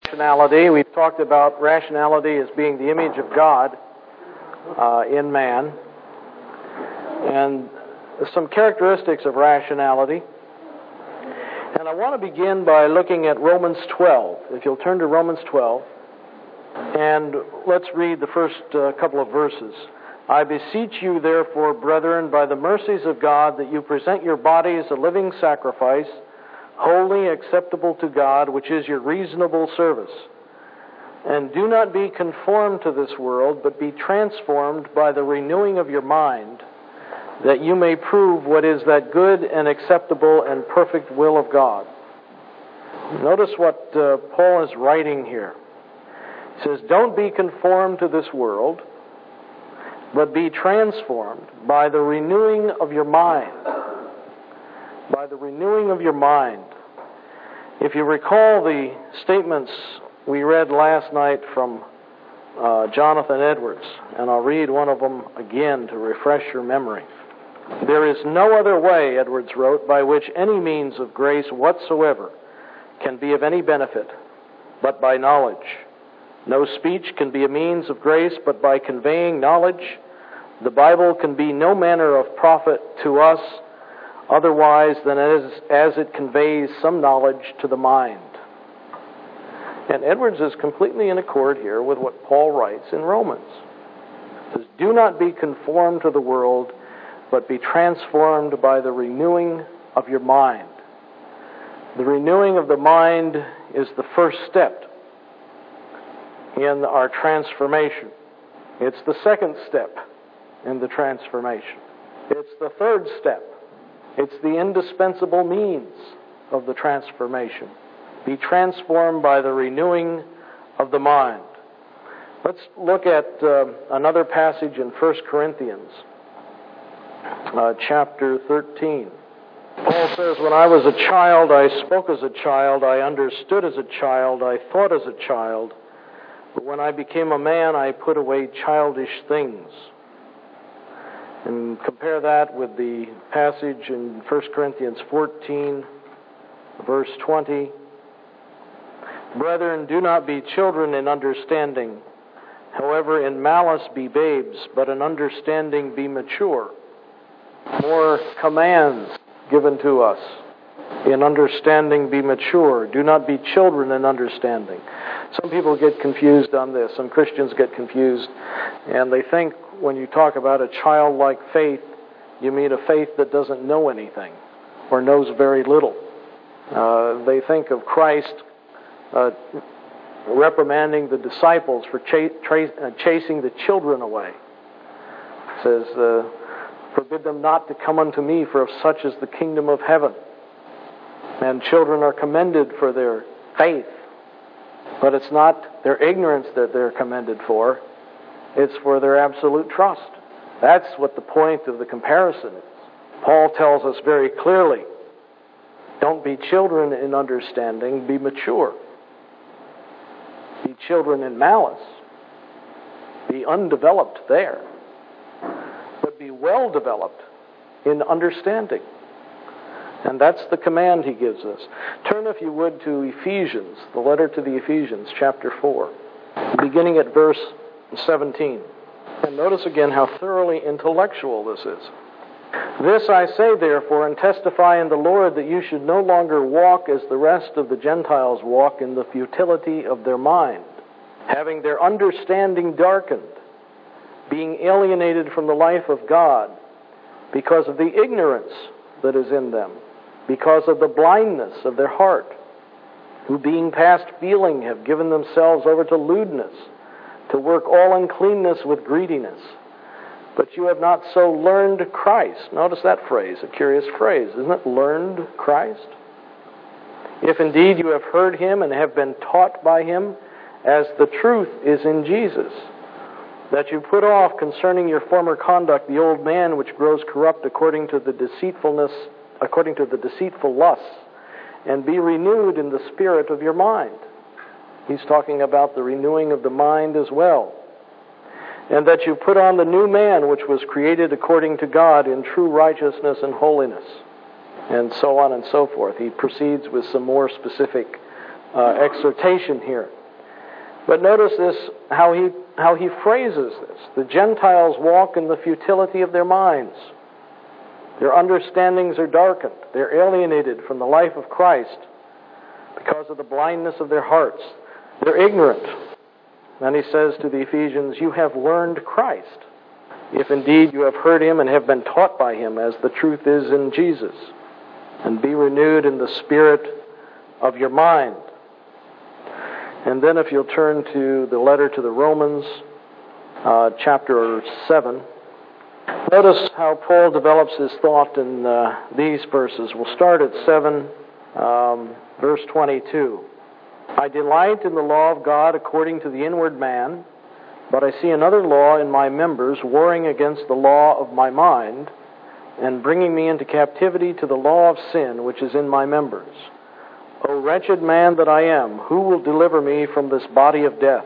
Rationality. We've talked about rationality as being the image of God in man, and some characteristics of rationality. And I want to begin by looking at Romans 12. If you'll turn to Romans 12, and let's read the first couple of verses. I beseech you, therefore, brethren, by the mercies of God, that you present your bodies a living sacrifice, holy, acceptable to God, which is your reasonable service. And do not be conformed to this world, but be transformed by the renewing of your mind, that you may prove what is that good and acceptable and perfect will of God. Notice what Paul is writing here. He says, don't be conformed to this world, but be transformed by the renewing of your mind. By the renewing of your mind. If you recall the statements we read last night from Jonathan Edwards, and I'll read one of them again to refresh your memory. There is no other way, Edwards wrote, by which any means of grace whatsoever can be of any benefit, but by knowledge. No speech can be a means of grace, but by conveying knowledge. The Bible can be no manner of profit to us, otherwise than as it conveys some knowledge to the mind. And Edwards is completely in accord here with what Paul writes in Romans. He says, do not be conformed to the world, but be transformed by the renewing of your mind. The renewing of the mind is the first step in our transformation. It's the second step in the transformation. It's the third step. It's the indispensable means of the transformation. Be transformed by the renewing of the mind. Let's look at another passage in 1 Corinthians, chapter 13. Paul says, when I was a child, I spoke as a child, I understood as a child, I thought as a child, but when I became a man, I put away childish things. And compare that with the passage in 1 Corinthians 14, verse 20. Brethren, do not be children in understanding. However, in malice be babes, but in understanding be mature. More commands given to us. In understanding be mature. Do not be children in understanding. Some people get confused on this. Some Christians get confused, and they think when you talk about a childlike faith, you mean a faith that doesn't know anything or knows very little. They think of Christ reprimanding the disciples for chasing the children away. It says, forbid them not to come unto me, for of such is the kingdom of heaven. And children are commended for their faith. But it's not their ignorance that they're commended for. It's for their absolute trust. That's what the point of the comparison is. Paul tells us very clearly, don't be children in understanding, be mature. Be children in malice. Be undeveloped there. But be well developed in understanding. And that's the command he gives us. Turn, if you would, to Ephesians, the letter to the Ephesians, chapter 4, beginning at verse 17. And notice again how thoroughly intellectual this is. This I say, therefore, and testify in the Lord, that you should no longer walk as the rest of the Gentiles walk, in the futility of their mind, having their understanding darkened, being alienated from the life of God, because of the ignorance that is in them, because of the blindness of their heart, who being past feeling have given themselves over to lewdness, to work all uncleanness with greediness. But you have not so learned Christ. Notice that phrase, a curious phrase, isn't it? Learned Christ. If indeed you have heard him and have been taught by him, as the truth is in Jesus, that you put off concerning your former conduct the old man which grows corrupt according to the deceitful lusts, and be renewed in the spirit of your mind. He's talking about the renewing of the mind as well. And that you put on the new man which was created according to God in true righteousness and holiness. And so on and so forth. He proceeds with some more specific exhortation here. But notice this, how he phrases this. The Gentiles walk in the futility of their minds. Their understandings are darkened. They're alienated from the life of Christ because of the blindness of their hearts. They're ignorant. And he says to the Ephesians, you have learned Christ, if indeed you have heard him and have been taught by him, as the truth is in Jesus. And be renewed in the spirit of your mind. And then if you'll turn to the letter to the Romans, chapter 7, notice how Paul develops his thought in these verses. We'll start at 7, verse 22. I delight in the law of God according to the inward man, but I see another law in my members warring against the law of my mind, and bringing me into captivity to the law of sin which is in my members. O wretched man that I am, who will deliver me from this body of death?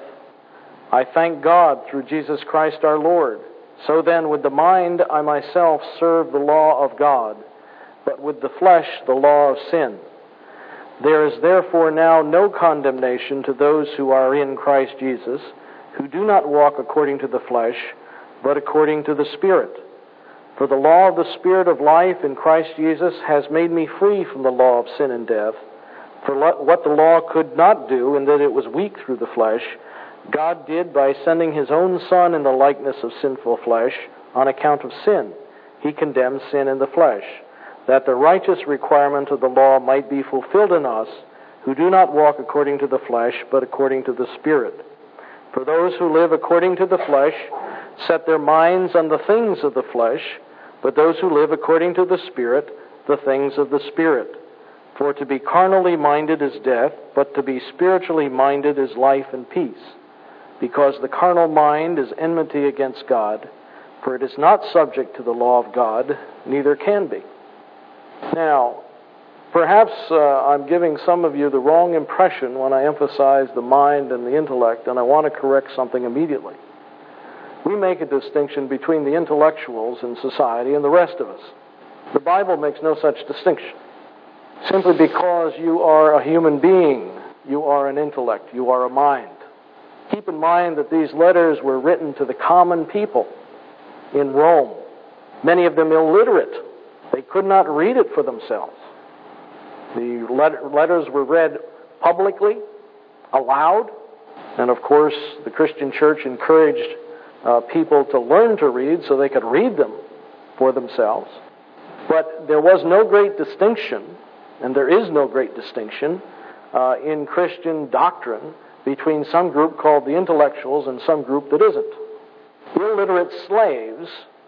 I thank God through Jesus Christ our Lord. So then, with the mind I myself serve the law of God, but with the flesh the law of sin. There is therefore now no condemnation to those who are in Christ Jesus, who do not walk according to the flesh, but according to the Spirit. For the law of the Spirit of life in Christ Jesus has made me free from the law of sin and death. For what the law could not do, in that it was weak through the flesh, God did by sending his own Son in the likeness of sinful flesh on account of sin. He condemned sin in the flesh, that the righteous requirement of the law might be fulfilled in us, who do not walk according to the flesh, but according to the Spirit. For those who live according to the flesh set their minds on the things of the flesh, but those who live according to the Spirit, the things of the Spirit. For to be carnally minded is death, but to be spiritually minded is life and peace. Because the carnal mind is enmity against God, for it is not subject to the law of God, neither can be. Now, perhaps I'm giving some of you the wrong impression when I emphasize the mind and the intellect, and I want to correct something immediately. We make a distinction between the intellectuals in society and the rest of us. The Bible makes no such distinction. Simply because you are a human being, you are an intellect, you are a mind. Keep in mind that these letters were written to the common people in Rome, many of them illiterate. They could not read it for themselves. The letters were read publicly, aloud, and of course the Christian church encouraged people to learn to read so they could read them for themselves. But there was no great distinction, and there is no great distinction in Christian doctrine between some group called the intellectuals and some group that isn't. Illiterate slaves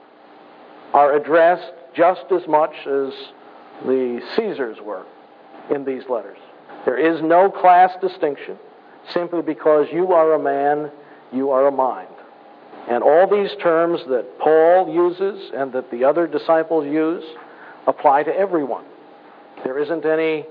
are addressed just as much as the Caesars were in these letters. There is no class distinction. Simply because you are a man, you are a mind. And all these terms that Paul uses and that the other disciples use apply to everyone. There isn't any,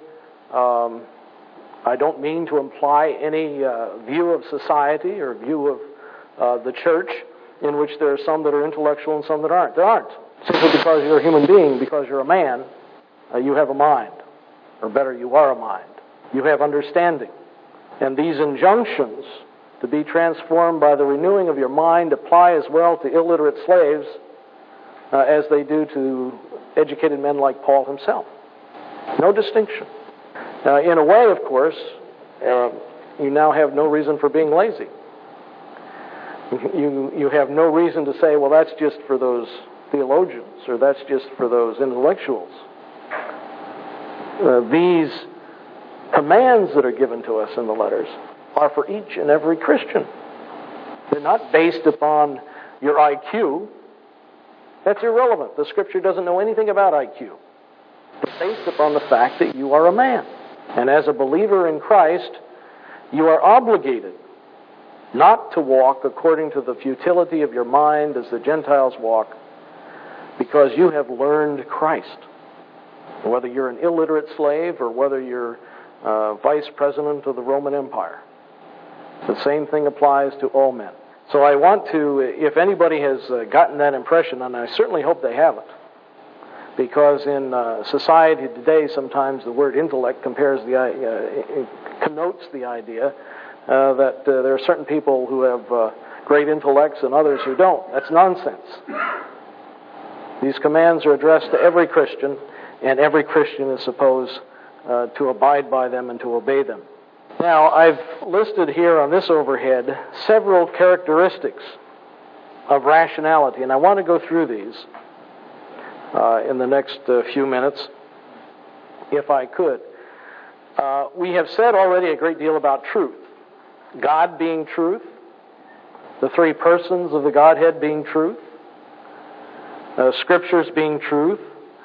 I don't mean to imply any view of society or view of the church in which there are some that are intellectual and some that aren't. There aren't. Simply because you're a human being, because you're a man, you have a mind. Or better, you are a mind. You have understanding. And these injunctions to be transformed by the renewing of your mind apply as well to illiterate slaves as they do to educated men like Paul himself. No distinction. In a way, of course, you now have no reason for being lazy. You have no reason to say, well, that's just for those theologians, or that's just for those intellectuals. These commands that are given to us in the letters are for each and every Christian. They're not based upon your IQ. That's irrelevant. The Scripture doesn't know anything about IQ. It's based upon the fact that you are a man. And as a believer in Christ, you are obligated not to walk according to the futility of your mind as the Gentiles walk, because you have learned Christ. Whether you're an illiterate slave or whether you're vice president of the Roman Empire. The same thing applies to all men. So I want to, if anybody has gotten that impression, and I certainly hope they haven't, because in society today, sometimes the word intellect connotes the idea that there are certain people who have great intellects and others who don't. That's nonsense. These commands are addressed to every Christian, and every Christian is supposed to abide by them and to obey them. Now, I've listed here on this overhead several characteristics of rationality, and I want to go through these in the next few minutes, if I could. We have said already a great deal about truth. God being truth, the three persons of the Godhead being truth, Scriptures being truth.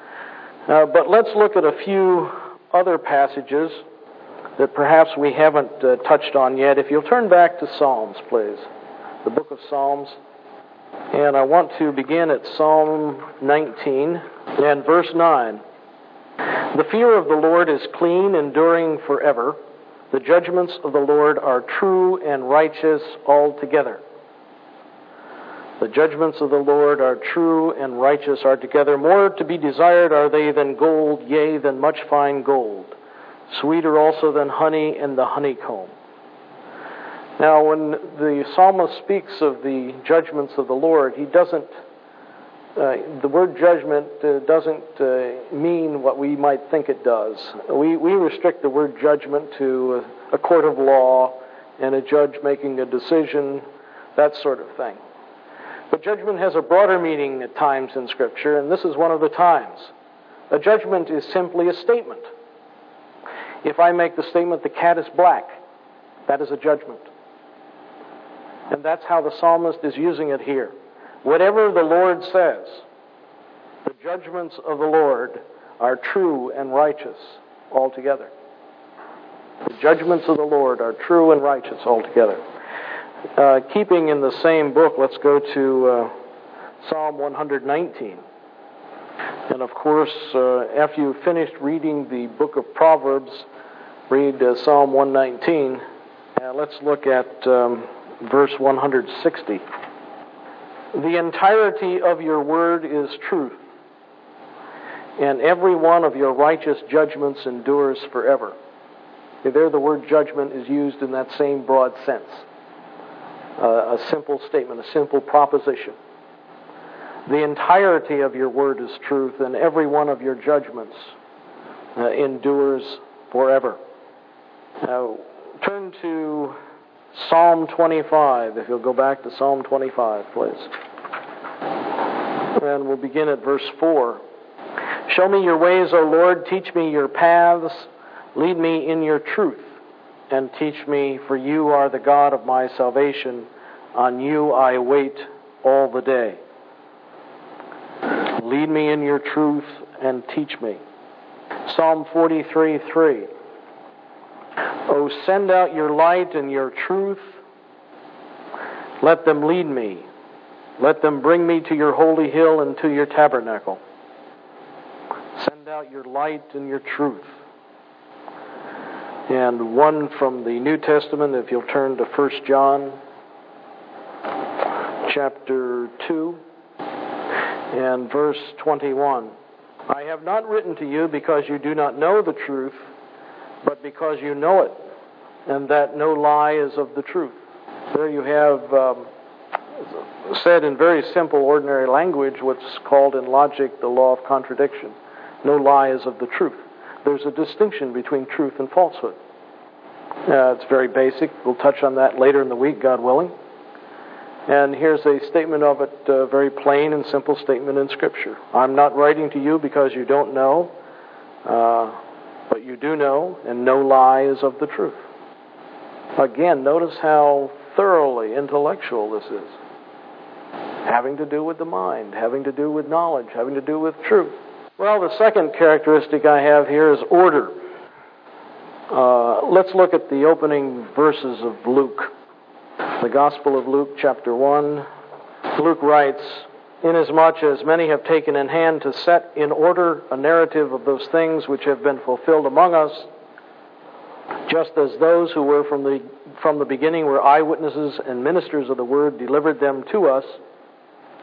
But let's look at a few other passages that perhaps we haven't touched on yet. If you'll turn back to Psalms, please. The book of Psalms. And I want to begin at Psalm 19 and verse 9. The fear of the Lord is clean, enduring forever. The judgments of the Lord are true and righteous altogether. The judgments of the Lord are true and righteous altogether. More to be desired are they than gold, yea, than much fine gold. Sweeter also than honey and the honeycomb. Now, when the psalmist speaks of the judgments of the Lord, he doesn't, the word judgment doesn't mean what we might think it does. We restrict the word judgment to a court of law and a judge making a decision, that sort of thing. But judgment has a broader meaning at times in Scripture, and this is one of the times. A judgment is simply a statement. If I make the statement, the cat is black, that is a judgment. And that's how the psalmist is using it here. Whatever the Lord says, the judgments of the Lord are true and righteous altogether. The judgments of the Lord are true and righteous altogether. Keeping in the same book, let's go to Psalm 119. And of course, after you've finished reading the book of Proverbs, read Psalm 119. Let's look at verse 160. The entirety of your word is truth, and every one of your righteous judgments endures forever. There the word judgment is used in that same broad sense. A simple statement, a simple proposition. The entirety of your word is truth, and every one of your judgments endures forever. Now, turn to Psalm 25, if you'll go back to Psalm 25, please. And we'll begin at verse 4. Show me your ways, O Lord, teach me your paths, lead me in your truth, and teach me, for you are the God of my salvation. On you I wait all the day. Lead me in your truth and teach me. Psalm 43:3. O send out your light and your truth. Let them lead me. Let them bring me to your holy hill and to your tabernacle. Send out your light and your truth. And one from the New Testament, if you'll turn to 1 John chapter 2 and verse 21. I have not written to you because you do not know the truth, but because you know it, and that no lie is of the truth. There you have said in very simple, ordinary language, what's called in logic the law of contradiction. No lie is of the truth. There's a distinction between truth and falsehood. It's very basic. We'll touch on that later in the week, God willing. And here's a statement of it, a very plain and simple statement in Scripture. I'm not writing to you because you don't know, but you do know, and no lie is of the truth. Again, notice how thoroughly intellectual this is. Having to do with the mind, having to do with knowledge, having to do with truth. Well, the second characteristic I have here is order. Let's look at the opening verses of Luke. The Gospel of Luke, chapter 1. Luke writes, Inasmuch as many have taken in hand to set in order a narrative of those things which have been fulfilled among us, just as those who were from the beginning were eyewitnesses and ministers of the word delivered them to us,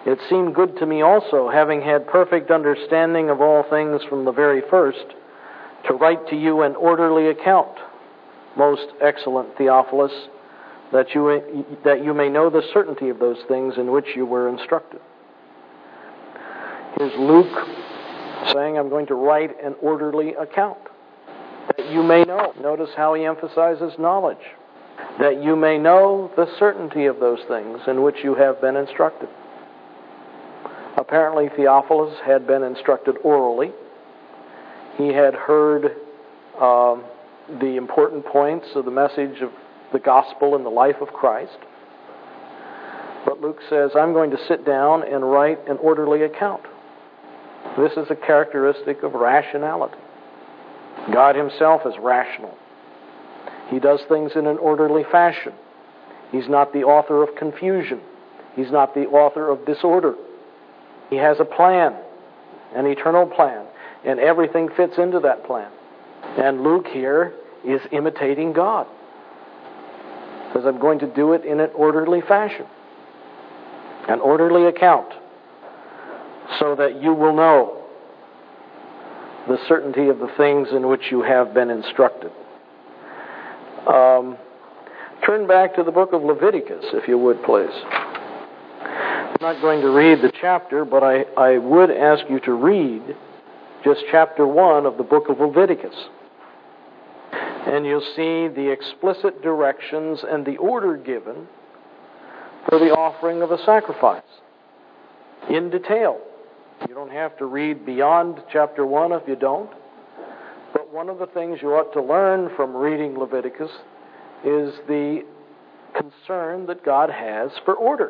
It seemed good to me also, having had perfect understanding of all things from the very first, to write to you an orderly account, most excellent Theophilus, that you may know the certainty of those things in which you were instructed. Here's Luke saying, I'm going to write an orderly account, that you may know. Notice how he emphasizes knowledge. That you may know the certainty of those things in which you have been instructed. Apparently Theophilus had been instructed orally. He had heard the important points of the message of the gospel and the life of Christ. But Luke says, I'm going to sit down and write an orderly account. This is a characteristic of rationality. God himself is rational. He does things in an orderly fashion. He's not the author of confusion. He's not the author of disorder. He has a plan, an eternal plan, and everything fits into that plan. And Luke here is imitating God. He says, I'm going to do it in an orderly fashion, an orderly account, so that you will know the certainty of the things in which you have been instructed. Turn back to the book of Leviticus, if you would, please. I'm not going to read the chapter, but I would ask you to read just chapter 1 of the book of Leviticus. And you'll see the explicit directions and the order given for the offering of a sacrifice in detail. You don't have to read beyond chapter 1 if you don't. But one of the things you ought to learn from reading Leviticus is the concern that God has for order.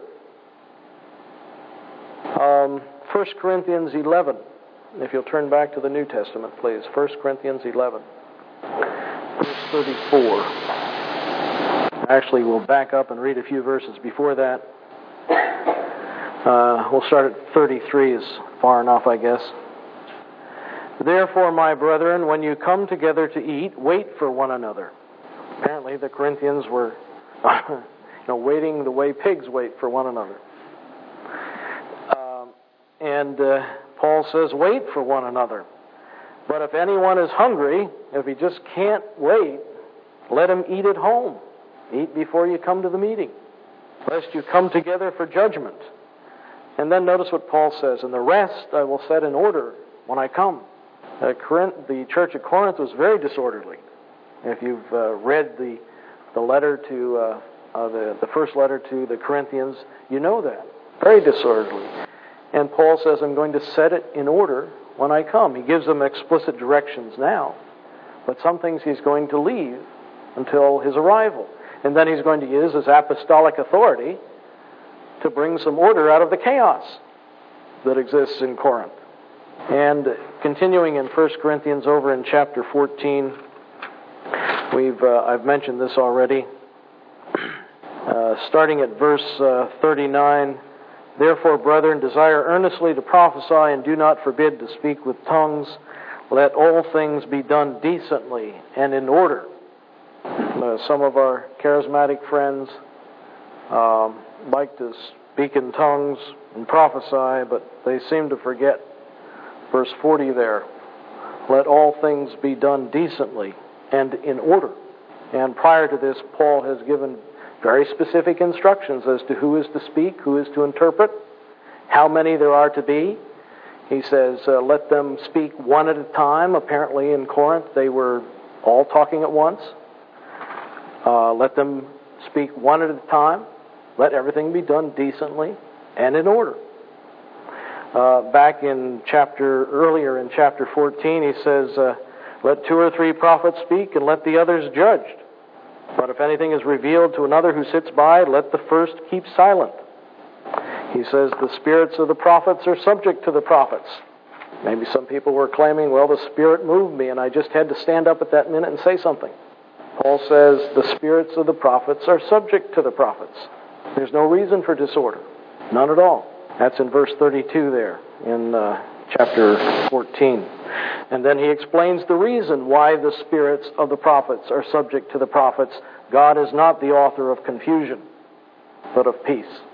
1 Corinthians 11, if you'll turn back to the New Testament, please. 1 Corinthians 11, verse 34. Actually, we'll back up and read a few verses before that. We'll start at 33 is far enough, I guess. Therefore, my brethren, when you come together to eat, wait for one another. Apparently, the Corinthians were waiting the way pigs wait for one another. And Paul says, wait for one another. But if anyone is hungry, if he just can't wait, let him eat at home. Eat before you come to the meeting, lest you come together for judgment. And then notice what Paul says, and the rest I will set in order when I come. The church at Corinth was very disorderly. If you've read the letter to the first letter to the Corinthians, you know that. Very disorderly. And Paul says, I'm going to set it in order when I come. He gives them explicit directions now, but some things he's going to leave until his arrival. And then he's going to use his apostolic authority to bring some order out of the chaos that exists in Corinth. And continuing in 1 Corinthians over in chapter 14, I've mentioned this already. Starting at verse 39, therefore, brethren, desire earnestly to prophesy and do not forbid to speak with tongues. Let all things be done decently and in order. Some of our charismatic friends like to speak in tongues and prophesy, but they seem to forget verse 40 there. Let all things be done decently and in order. And prior to this, Paul has given very specific instructions as to who is to speak, who is to interpret, how many there are to be. He says, let them speak one at a time. Apparently in Corinth, they were all talking at once. Let them speak one at a time. Let everything be done decently and in order. Back in earlier in chapter 14, he says, let 2 or 3 prophets speak and let the others judge. But if anything is revealed to another who sits by, let the first keep silent. He says the spirits of the prophets are subject to the prophets. Maybe some people were claiming, well, the Spirit moved me and I just had to stand up at that minute and say something. Paul says the spirits of the prophets are subject to the prophets. There's no reason for disorder. None at all. That's in verse 32 there in chapter 14. And then he explains the reason why the spirits of the prophets are subject to the prophets. God is not the author of confusion, but of peace.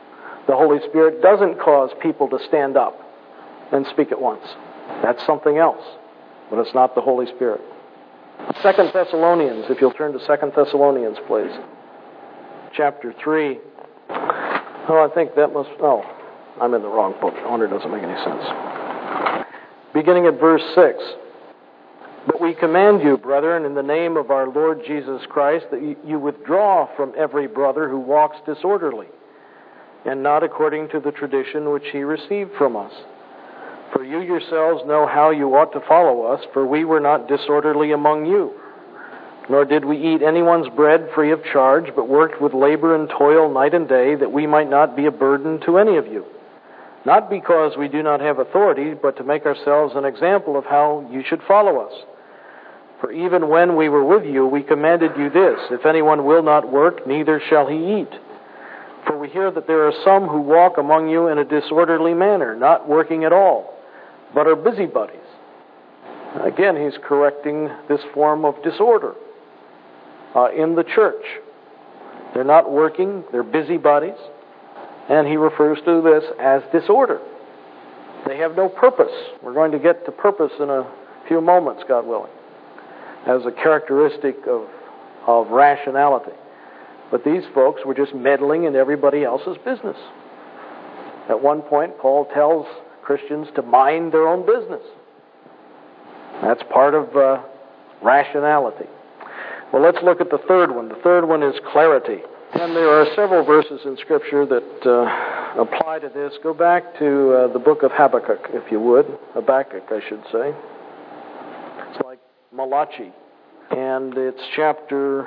The Holy Spirit doesn't cause people to stand up and speak at once. That's something else, but it's not the Holy Spirit. 2 Thessalonians, if you'll turn to 2 Thessalonians, please. Chapter 3. Oh, I think that must... Oh, I'm in the wrong book. No wonder it doesn't make any sense. Beginning at verse 6. But we command you, brethren, in the name of our Lord Jesus Christ, that you withdraw from every brother who walks disorderly, and not according to the tradition which he received from us. For you yourselves know how you ought to follow us, for we were not disorderly among you. Nor did we eat anyone's bread free of charge, but worked with labor and toil night and day, that we might not be a burden to any of you. Not because we do not have authority, but to make ourselves an example of how you should follow us. For even when we were with you, we commanded you this: if anyone will not work, neither shall he eat. For we hear that there are some who walk among you in a disorderly manner, not working at all, but are busybodies. Again, he's correcting this form of disorder in the church. They're not working, they're busybodies, and he refers to this as disorder. They have no purpose. We're going to get to purpose in a few moments, God willing, as a characteristic of rationality. But these folks were just meddling in everybody else's business. At one point, Paul tells Christians to mind their own business. That's part of rationality. Well, let's look at the third one. The third one is clarity. And there are several verses in Scripture that apply to this. Go back to the book of Habakkuk, if you would. Habakkuk, I should say. It's like Malachi. And it's chapter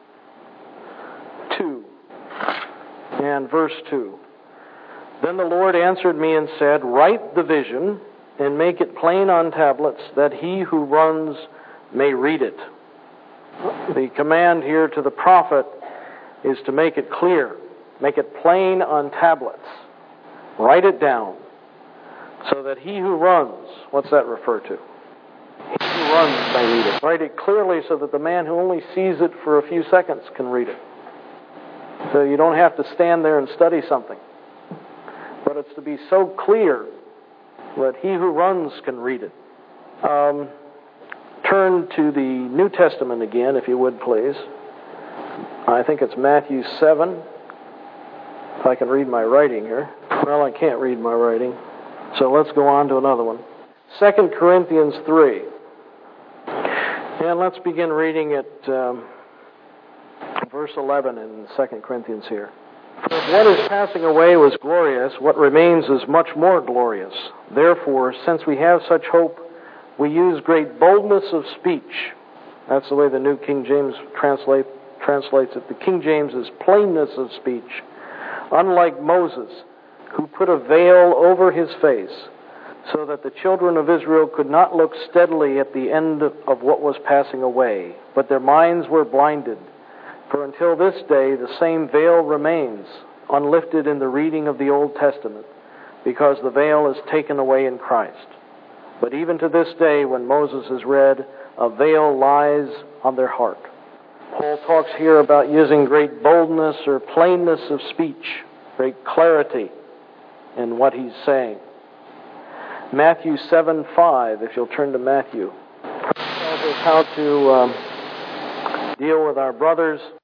2 and verse 2. Then the Lord answered me and said, write the vision and make it plain on tablets, that he who runs may read it. The command here to the prophet is to make it clear, make it plain on tablets. Write it down so that he who runs, what's that refer to? He who runs may read it. Write it clearly so that the man who only sees it for a few seconds can read it. So you don't have to stand there and study something. But it's to be so clear that he who runs can read it. Turn to the New Testament again, if you would, please. I think it's Matthew 7. If I can read my writing here. Well, I can't read my writing. So let's go on to another one. 2 Corinthians 3. And let's begin reading at verse 11 in 2 Corinthians here. For if what is passing away was glorious, what remains is much more glorious. Therefore, since we have such hope, we use great boldness of speech. That's the way the New King James translates it. The King James is plainness of speech. Unlike Moses, who put a veil over his face, so that the children of Israel could not look steadily at the end of what was passing away, but their minds were blinded. For until this day the same veil remains, unlifted in the reading of the Old Testament, because the veil is taken away in Christ. But even to this day, when Moses is read, a veil lies on their heart. Paul talks here about using great boldness or plainness of speech, great clarity in what he's saying. Matthew 7:5, if you'll turn to Matthew, tells us how to deal with our brothers